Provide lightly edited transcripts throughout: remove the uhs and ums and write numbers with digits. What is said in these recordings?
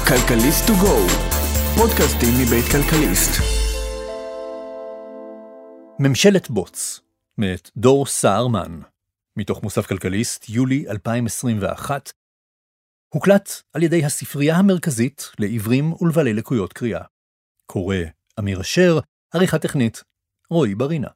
כלכליסט to go, פודקאסטים מבית כלכליסט. ממשלת בוץ, מאת דור סהרמן, מתוך מוסף כלכליסט, יולי 2021, הוקלט על ידי הספרייה המרכזית לעיוורים ולבעלי לקויות קריאה. קורא אמיר אשר, עריכה טכנית, רועי ברינה.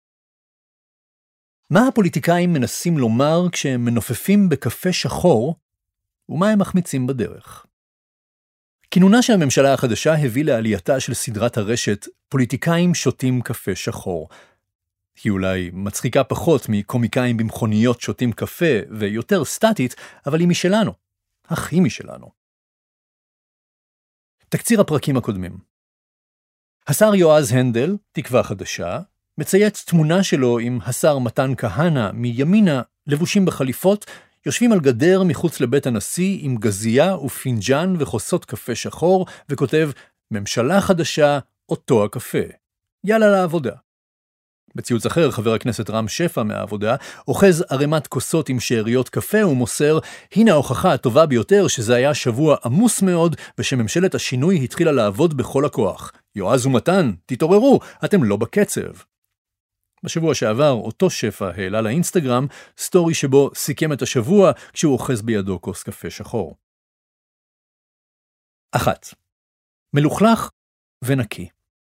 מה הפוליטיקאים מנסים לומר כשהם מנופפים בקפה שחור, ומה הם מחמיצים בדרך? כינונה של הממשלה החדשה הביא לעלייתה של סדרת הרשת פוליטיקאים שותים קפה שחור. היא אולי מצחיקה פחות מקומיקאים במכוניות שותים קפה ויותר סטטית, אבל היא משלנו. אך היא משלנו. תקציר הפרקים הקודמים. השר יועז הנדל, תקווה חדשה, מצייץ תמונה שלו עם השר מתן כהנא מימינה, לבושים בחליפות, יושבים על גדר מחוץ לבית הנשיא עם גזייה ופינג'ן וחוסות קפה שחור, וכותב, ממשלה חדשה, אותו הקפה. יאללה לעבודה. בציוץ אחר, חבר הכנסת רם שפע מהעבודה, אוחז ערימת כוסות עם שאריות קפה ומוסר, הנה ההוכחה הטובה ביותר שזה היה שבוע עמוס מאוד, ושממשלת השינוי התחילה לעבוד בכל הכוח. יועז ומתן, תתעוררו, אתם לא בקצב. בשבוע שעבר, אותו שפע העלה לאינסטגרם סטורי שבו סיכם את השבוע כשהוא אוחז בידו כוס קפה שחור. 1. מלוכלך ונקי.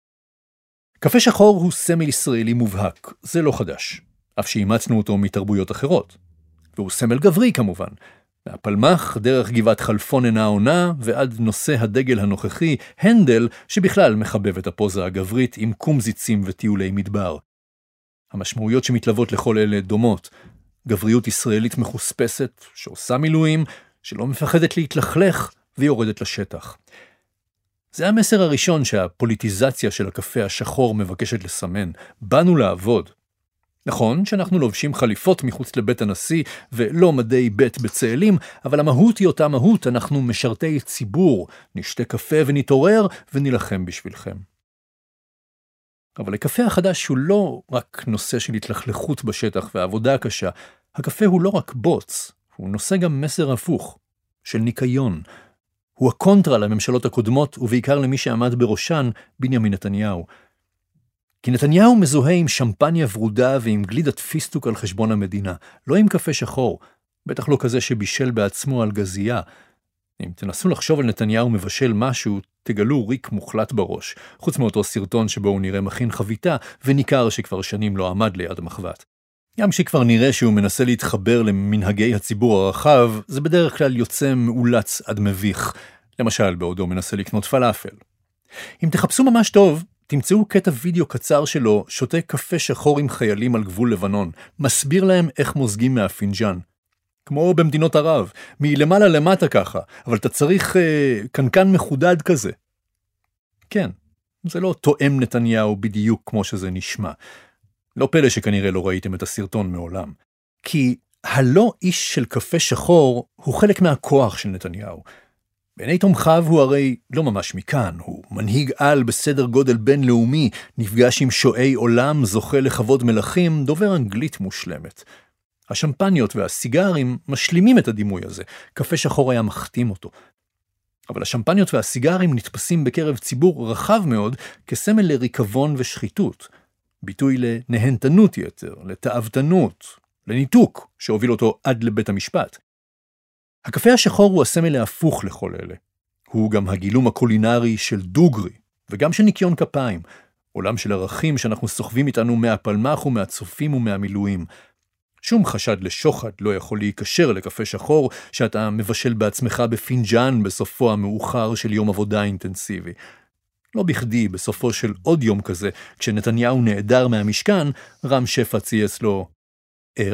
קפה שחור הוא סמל ישראלי מובהק, זה לא חדש, אף שאימצנו אותו מתרבויות אחרות. והוא סמל גברי כמובן, מהפלמח דרך גבעת חלפון עין העונה ועד נושא הדגל הנוכחי, הנדל, שבכלל מחבב את הפוזה הגברית עם קומזיצים וטיולי מדבר. המשמעויות שמתלוות לכל אלה דומות, גבריות ישראלית מחוספסת, שעושה מילואים, שלא מפחדת להתלכלך ויורדת לשטח. זה המסר הראשון שהפוליטיזציה של הקפה השחור מבקשת לסמן. באנו לעבוד. נכון שאנחנו לובשים חליפות מחוץ לבית הנשיא ולא מדי בית בצאלים, אבל המהות היא אותה מהות, אנחנו משרתי ציבור, נשתה קפה ונתעורר ונלחם בשבילכם. אבל הקפה החדש הוא לא רק נושא של התלכלכות בשטח ועבודה קשה, הקפה הוא לא רק בוץ, הוא נושא גם מסר הפוך, של ניקיון. הוא הקונטרה לממשלות הקודמות ובעיקר למי שעמד בראשן, בנימין נתניהו. כי נתניהו מזוהה עם שמפניה ורודה ועם גלידת פיסטוק על חשבון המדינה, לא עם קפה שחור, בטח לא כזה שבישל בעצמו על גזייה. אם תנסו לחשוב על נתניהו מבשל משהו, תגלו ריק מוחלט בראש, חוץ מאותו סרטון שבו הוא נראה מכין חביתה, וניכר שכבר שנים לא עמד ליד המחבת. גם שכבר נראה שהוא מנסה להתחבר למנהגי הציבור הרחב, זה בדרך כלל יוצא מאולץ עד מביך, למשל בעודו מנסה לקנות פלאפל. אם תחפשו ממש טוב, תמצאו קטע וידאו קצר שלו, שותה קפה שחור עם חיילים על גבול לבנון, מסביר להם איך מוזגים מהפינג'ן. כמו במדינות ערב, מלמעלה למטה ככה, אבל אתה צריך קנקן מחודד כזה. כן, זה לא תואם נתניהו בדיוק כמו שזה נשמע. לא פלא שכנראה לא ראיתם את הסרטון מעולם. כי הלא איש של קפה שחור הוא חלק מהכוח של נתניהו. בעיני תומכיו הוא הרי לא ממש מכאן, הוא מנהיג על בסדר גודל בינלאומי, נפגש עם שועי עולם, זוכה לכבוד מלכים, דובר אנגלית מושלמת. השמפניות והסיגרים משלימים את הדימוי הזה, קפה שחור היה מחתים אותו. אבל השמפניות והסיגרים נתפסים בקרב ציבור רחב מאוד כסמל לריקבון ושחיתות, ביטוי לנהנתנות יתר, לתאוותנות, לניתוק שהוביל אותו עד לבית המשפט. הקפה השחור הוא הסמל להפוך לכל אלה. הוא גם הגילום הקולינרי של דוגרי, וגם של ניקיון כפיים, עולם של ערכים שאנחנו סוחבים איתנו מהפלמח ומהצופים ומהמילואים. שום חשד לשוחד לא יכול להיקשר לקפה שחור שאתה מבשל בעצמך בפינג'ן בסופו המאוחר של יום עבודה אינטנסיבי. לא בכדי בסופו של עוד יום כזה, כשנתניהו נעדר מהמשכן, רם שפע צייץ לו ער.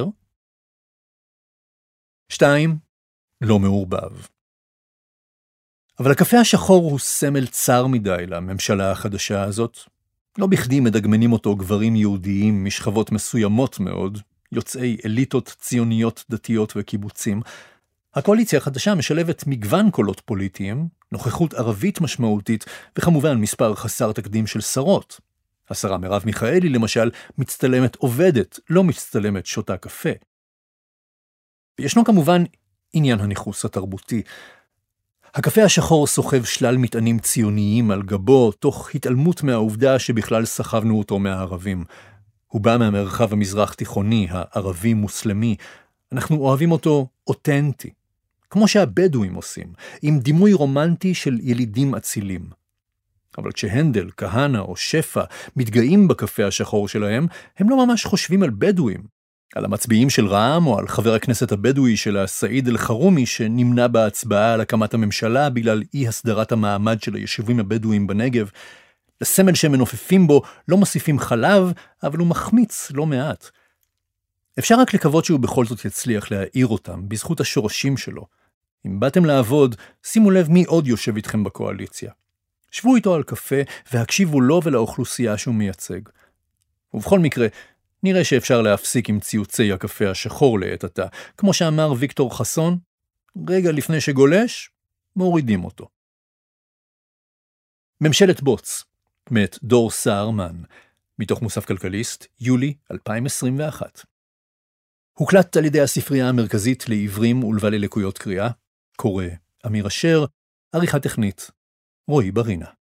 2. לא מעורבב. אבל הקפה השחור הוא סמל צר מדי לממשלה החדשה הזאת. לא בכדי מדגמנים אותו גברים יהודיים משכבות מסוימות מאוד, יוצאי אליטות ציוניות דתיות וקיבוצים. הקואליציה החדשה משלבת מגוון קולות פוליטיים, נוכחות ערבית משמעותית, וכמובן מספר חסר תקדים של שרות. השרה מרב מיכאלי למשל מצטלמת עובדת, לא מצטלמת שותה קפה. וישנו כמובן עניין הניחוס התרבותי. הקפה השחור סוחב שלל מטענים ציוניים על גבו, תוך התעלמות מהעובדה שבכלל סחבנו אותו מהערבים. הוא בא מהמרחב המזרח תיכוני, הערבי-מוסלמי. אנחנו אוהבים אותו אותנטי, כמו שהבדואים עושים, עם דימוי רומנטי של ילידים אצילים. אבל כשהנדל, כהנא או שפע מתגאים בקפה השחור שלהם, הם לא ממש חושבים על בדואים, על המצביעים של רע"מ או על חבר הכנסת הבדואי של סעיד אל-חרומי שנמנע בהצבעה על הקמת הממשלה בגלל אי הסדרת המעמד של היישובים הבדואיים בנגב. לסמל שהם מנופפים בו לא מוסיפים חלב, אבל הוא מחמיץ לא מעט. אפשר רק לקוות שהוא בכל זאת יצליח להעיר אותם בזכות השורשים שלו. אם באתם לעבוד, שימו לב מי עוד יושב איתכם בקואליציה. שבו איתו על קפה והקשיבו לו ולאוכלוסייה שהוא מייצג. ובכל מקרה, נראה שאפשר להפסיק עם ציוצי הקפה השחור לעת עתה. כמו שאמר ויקטור חסון, רגע לפני שגולש, מורידים אותו. ממשלת בוץ, מאת דור סערמן, מתוך מוסף כלכליסט, יולי 2021. הוקלט על ידי הספרייה המרכזית לעיוורים ולבעלי לקויות קריאה, קורא אמיר אשר, עריכה טכנית, רועי ברינה.